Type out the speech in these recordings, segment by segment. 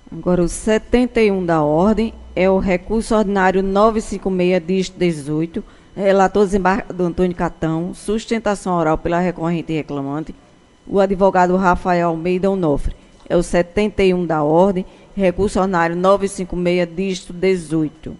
Agora, o 71 da ordem é o recurso ordinário 956, dígito 18, relator desembargador Antônio Catão, sustentação oral pela recorrente e reclamante, o advogado Rafael Almeida Onofre. É o 71 da ordem, recurso ordinário 956, dígito 18.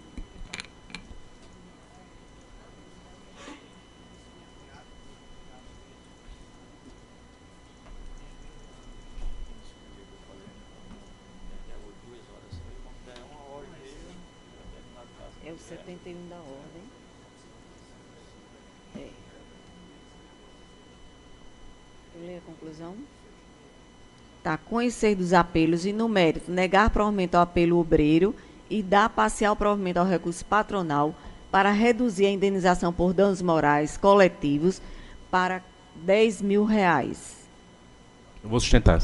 É o 71 da ordem. Eu leio a conclusão. Tá. Conhecer dos apelos e, no mérito, negar provimento ao apelo obreiro e dar parcial provimento ao recurso patronal para reduzir a indenização por danos morais coletivos para R$ 10.000. Eu vou sustentar.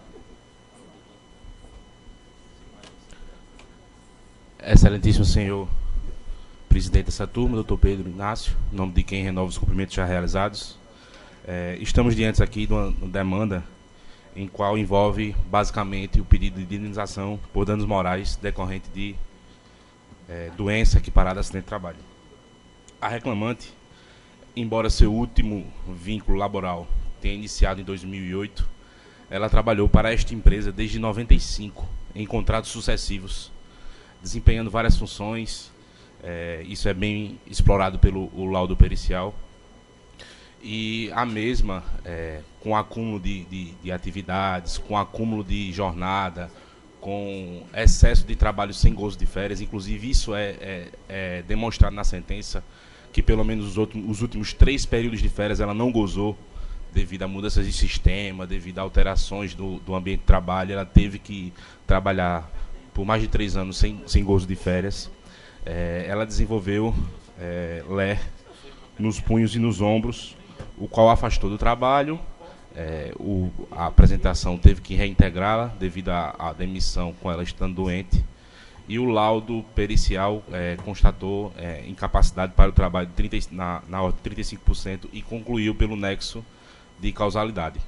Excelentíssimo senhor presidente dessa turma, doutor Pedro Inácio, em nome de quem renova os cumprimentos já realizados. Estamos diante aqui de uma demanda em qual envolve basicamente o pedido de indenização por danos morais decorrente de doença equiparada a acidente de trabalho. A reclamante, embora seu último vínculo laboral tenha iniciado em 2008, ela trabalhou para esta empresa desde 95, em contratos sucessivos, desempenhando várias funções. Isso é bem explorado pelo laudo pericial. E a mesma, com acúmulo de atividades, com acúmulo de jornada, com excesso de trabalho sem gozo de férias, inclusive isso é demonstrado na sentença, que pelo menos os últimos 3 períodos de férias ela não gozou, devido a mudanças de sistema, devido a alterações do ambiente de trabalho. Ela teve que trabalhar por mais de 3 anos sem gozo de férias. Ela desenvolveu LER nos punhos e nos ombros, o qual afastou do trabalho. A apresentação teve que reintegrá-la devido à demissão com ela estando doente. E o laudo pericial constatou incapacidade para o trabalho na ordem de 35% e concluiu pelo nexo de causalidade.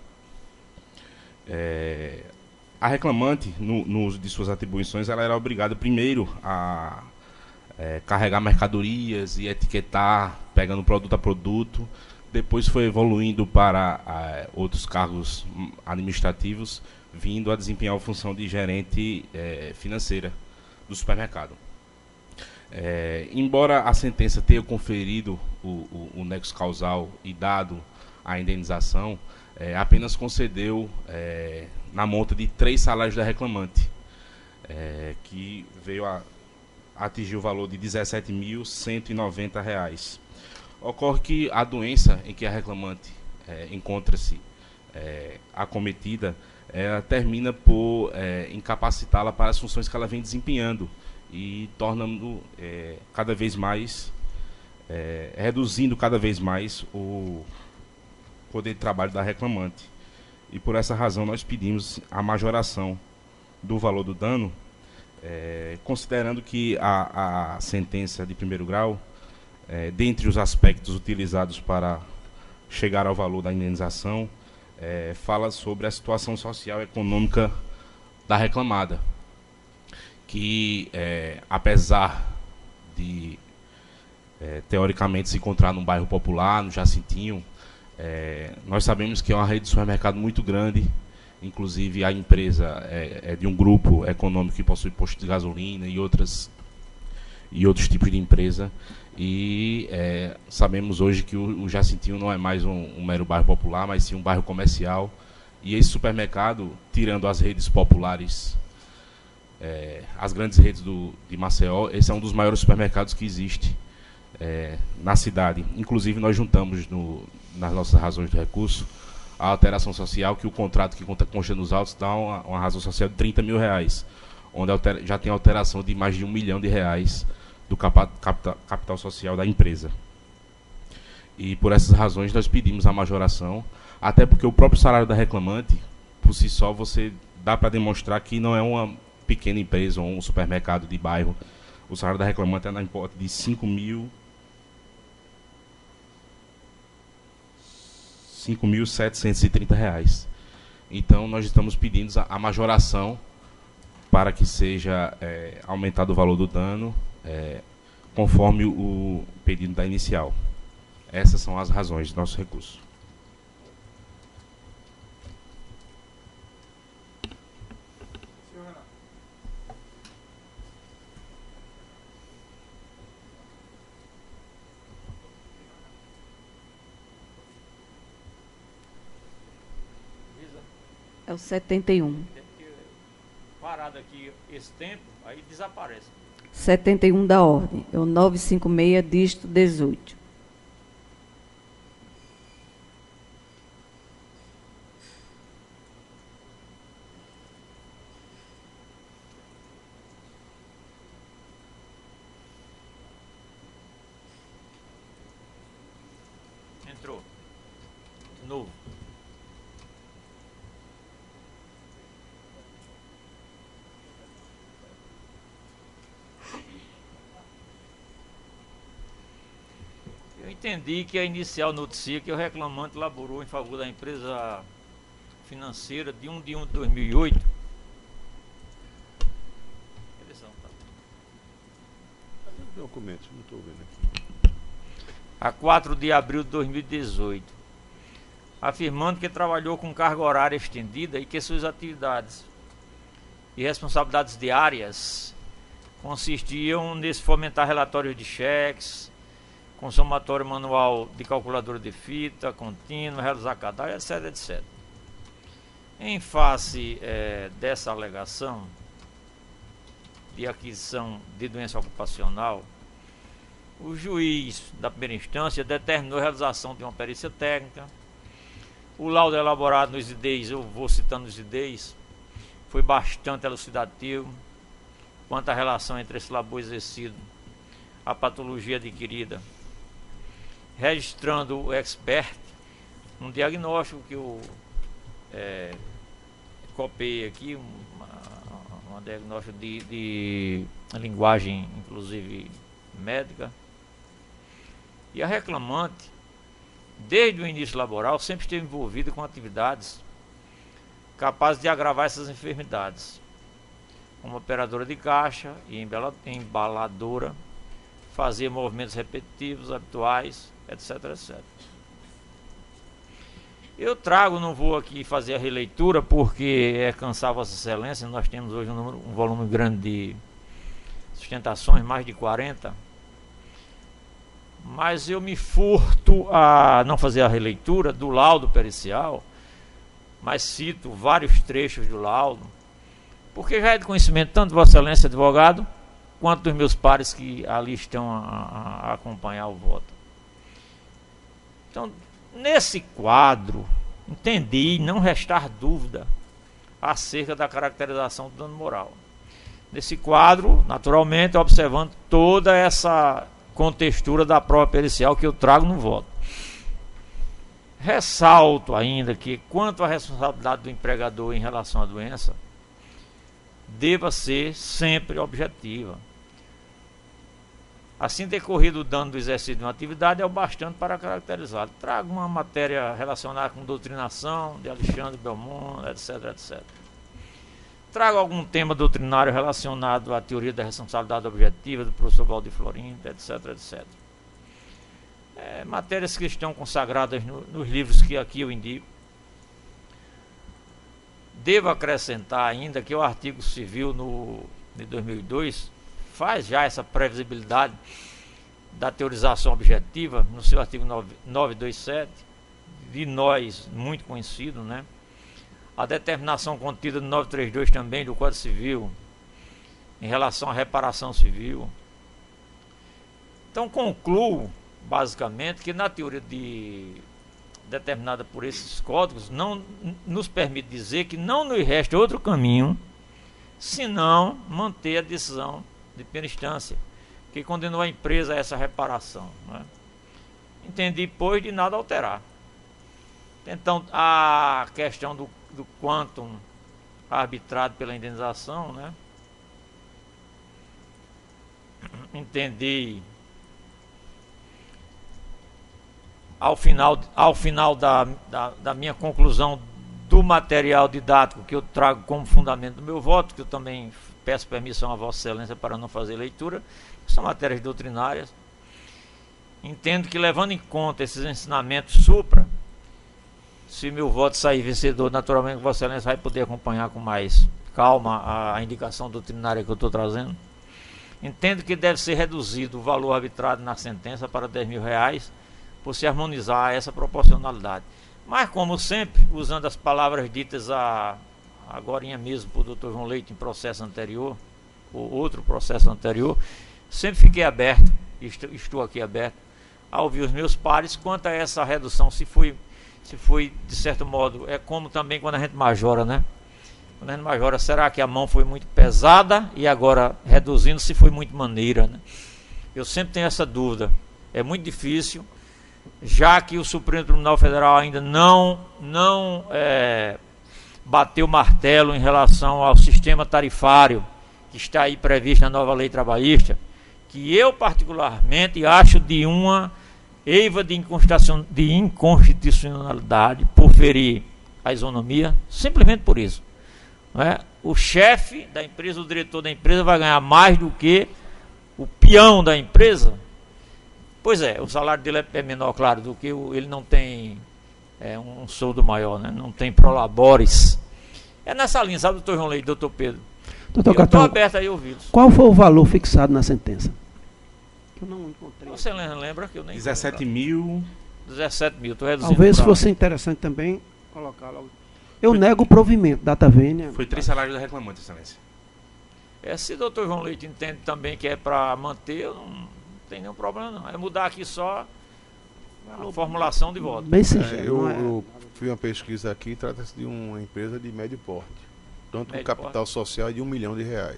A reclamante, no uso de suas atribuições, ela era obrigada primeiro a carregar mercadorias e etiquetar, pegando produto a produto. Depois foi evoluindo para outros cargos administrativos, vindo a desempenhar a função de gerente financeira do supermercado. Embora a sentença tenha conferido o nexo causal e dado a indenização, apenas concedeu na monta de 3 salários da reclamante, que veio a atingir o valor de R$ 17.190. Ocorre que a doença em que a reclamante encontra-se acometida, ela termina por incapacitá-la para as funções que ela vem desempenhando e tornando cada vez mais, reduzindo cada vez mais o poder de trabalho da reclamante. E por essa razão nós pedimos a majoração do valor do dano, considerando que a sentença de primeiro grau, dentre os aspectos utilizados para chegar ao valor da indenização, fala sobre a situação social e econômica da reclamada, que apesar de teoricamente se encontrar num bairro popular, no Jacintinho, nós sabemos que é uma rede de supermercado muito grande. Inclusive a empresa é de um grupo econômico que possui posto de gasolina e outros tipos de empresa. E sabemos hoje que o Jacintinho não é mais um mero bairro popular, mas sim um bairro comercial. E esse supermercado, tirando as redes populares, as grandes redes de Maceió, esse é um dos maiores supermercados que existe na cidade. Inclusive nós juntamos nas nossas razões de recurso a alteração social, que o contrato que consta nos autos dá uma razão social de R$ 30.000, onde já tem alteração de mais de R$ 1 milhão do capital social da empresa. E por essas razões nós pedimos a majoração, até porque o próprio salário da reclamante, por si só, você dá para demonstrar que não é uma pequena empresa ou um supermercado de bairro. O salário da reclamante é na importa de R$ 5.730. Então nós estamos pedindo a majoração para que seja aumentado o valor do dano conforme o pedido da inicial. Essas são as razões do nosso recurso. É o 71. Parado aqui esse tempo, aí desaparece. 71 da ordem. É o 956, dígito 18. Entrou. De novo. Eu entendi que a inicial noticia que o reclamante laborou em favor da empresa financeira de 1 de 2008. Cadê os documentos? Não estou vendo aqui. A 4 de abril de 2018, afirmando que trabalhou com carga horária estendida e que suas atividades e responsabilidades diárias consistiam nesse fomentar relatórios de cheques, consumatório manual de calculadora de fita, contínua, realizar cadastro, etc, etc. Em face dessa alegação de aquisição de doença ocupacional, o juiz da primeira instância determinou a realização de uma perícia técnica. O laudo elaborado nos IDEs, eu vou citando os IDEs, foi bastante elucidativo quanto à relação entre esse labor exercido, a patologia adquirida, registrando o expert um diagnóstico que eu copiei aqui, um diagnóstico de linguagem, inclusive médica. E a reclamante, desde o início laboral, sempre esteve envolvida com atividades capazes de agravar essas enfermidades, como operadora de caixa e embaladora, fazia movimentos repetitivos, habituais, etc, etc. Eu trago, não vou aqui fazer a releitura, porque é cansar Vossa Excelência. Nós temos hoje um volume grande de sustentações, mais de 40, mas eu me furto a não fazer a releitura do laudo pericial, mas cito vários trechos do laudo, porque já é de conhecimento tanto de Vossa Excelência, advogado, quanto dos meus pares que ali estão a acompanhar o voto. Então, nesse quadro, entendi não restar dúvida acerca da caracterização do dano moral. Nesse quadro, naturalmente, observando toda essa contextura da prova pericial que eu trago no voto. Ressalto ainda que, quanto à responsabilidade do empregador em relação à doença, deva ser sempre objetiva. Assim decorrido o dano do exercício de uma atividade é o bastante para caracterizar. Trago uma matéria relacionada com doutrinação de Alexandre Belmont, etc, etc. Trago algum tema doutrinário relacionado à teoria da responsabilidade objetiva do professor Valdir Florindo, etc, etc. Matérias que estão consagradas nos livros que aqui eu indico. Devo acrescentar ainda que o artigo civil de 2002 faz já essa previsibilidade da teorização objetiva no seu artigo 927, de nós muito conhecido, né? A determinação contida no 932 também do Código Civil em relação à reparação civil. Então concluo basicamente que na teoria determinada por esses códigos não nos permite dizer que não nos resta outro caminho senão manter a decisão de primeira instância que condenou a empresa a essa reparação, né? Entendi, pois, de nada alterar. Então, a questão do quantum arbitrado pela indenização, né? Entendi ao final da minha conclusão do material didático que eu trago como fundamento do meu voto, que eu também peço permissão a Vossa Excelência para não fazer leitura, são matérias doutrinárias. Entendo que, levando em conta esses ensinamentos supra, se meu voto sair vencedor, naturalmente Vossa Excelência vai poder acompanhar com mais calma a indicação doutrinária que eu estou trazendo. Entendo que deve ser reduzido o valor arbitrado na sentença para R$10.000, por se harmonizar essa proporcionalidade. Mas, como sempre, usando as palavras ditas agorinha mesmo por Dr. João Leite em processo anterior, ou outro processo anterior, sempre fiquei aberto, estou aqui aberto, a ouvir os meus pares quanto a essa redução, se foi, de certo modo, é como também quando a gente majora, né? Quando a gente majora, será que a mão foi muito pesada e agora reduzindo se foi muito maneira, né? Eu sempre tenho essa dúvida. É muito difícil, já que o Supremo Tribunal Federal ainda não bateu o martelo em relação ao sistema tarifário que está aí previsto na nova lei trabalhista, que eu particularmente acho de uma eiva de inconstitucionalidade por ferir a isonomia, simplesmente por isso. Não é? O chefe da empresa, o diretor da empresa vai ganhar mais do que o peão da empresa. Pois é, o salário dele é menor, claro, do que ele não tem um soldo maior, né? Não tem prolabores. É nessa linha, sabe, doutor João Leite, doutor Pedro? Doutor eu estou aberto aí a ouvi-los. Qual foi o valor fixado na sentença? Eu não encontrei. Você lembra que eu nem 17 mil. 17 mil, estou reduzindo. Talvez fosse interessante também colocar logo. Eu nego o provimento, data vênia. Foi 3 salários da reclamante, Excelência. Se o doutor João Leite entende também que é para manter, eu não tem nenhum problema não. É mudar aqui só a formulação de voto. Bem sincero. Eu fiz uma pesquisa aqui, trata-se de uma empresa de médio porte. Tanto com capital social de R$1 milhão.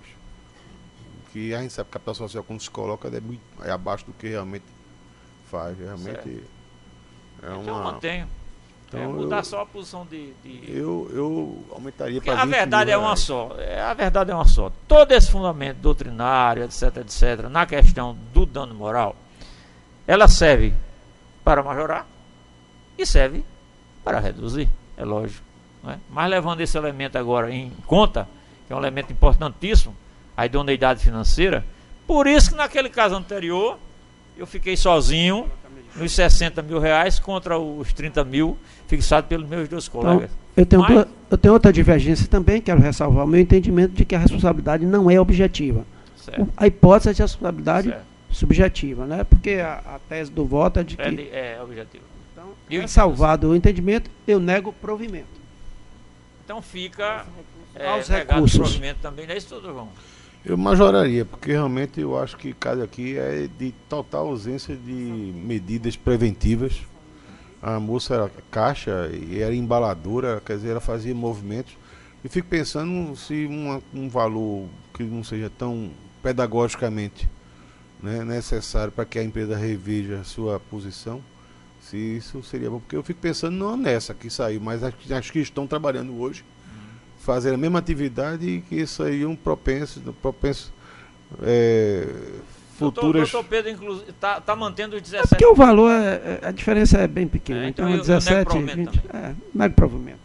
Que a gente sabe que capital social, quando se coloca, é abaixo do que realmente faz. Realmente então eu mantenho. Então, mudar só a posição de... Eu aumentaria para 20 a verdade mil é uma só. A verdade é uma só. Todo esse fundamento doutrinário, etc., na questão do dano moral, ela serve para majorar e serve para reduzir, é lógico. Não é? Mas levando esse elemento agora em conta, que é um elemento importantíssimo, a idoneidade financeira, por isso que naquele caso anterior, eu fiquei sozinho nos R$60.000 contra os 30 mil fixados pelos meus dois colegas. Então, eu tenho outra divergência também, quero ressalvar o meu entendimento de que a responsabilidade não é objetiva. Certo. A hipótese é de responsabilidade certo. Subjetiva, né? Porque a tese do voto é de que... É objetiva. Então, é salvado o entendimento, eu nego o provimento. Então fica aos negado recursos. o provimento também, não é isso tudo, João? Eu majoraria, porque realmente eu acho que cada aqui é de total ausência de medidas preventivas. A moça era caixa e era embaladora, quer dizer, ela fazia movimentos. E fico pensando se um valor que não seja tão pedagogicamente, né, necessário para que a empresa reveja a sua posição, se isso seria bom. Porque eu fico pensando não nessa que saiu, mas acho que estão trabalhando hoje, fazer a mesma atividade e que seriam propensos futuras... O doutor Pedro, inclusive, está mantendo os 17. É porque o valor, a diferença é bem pequena. Então então 17, eu nego 20... nego provimento.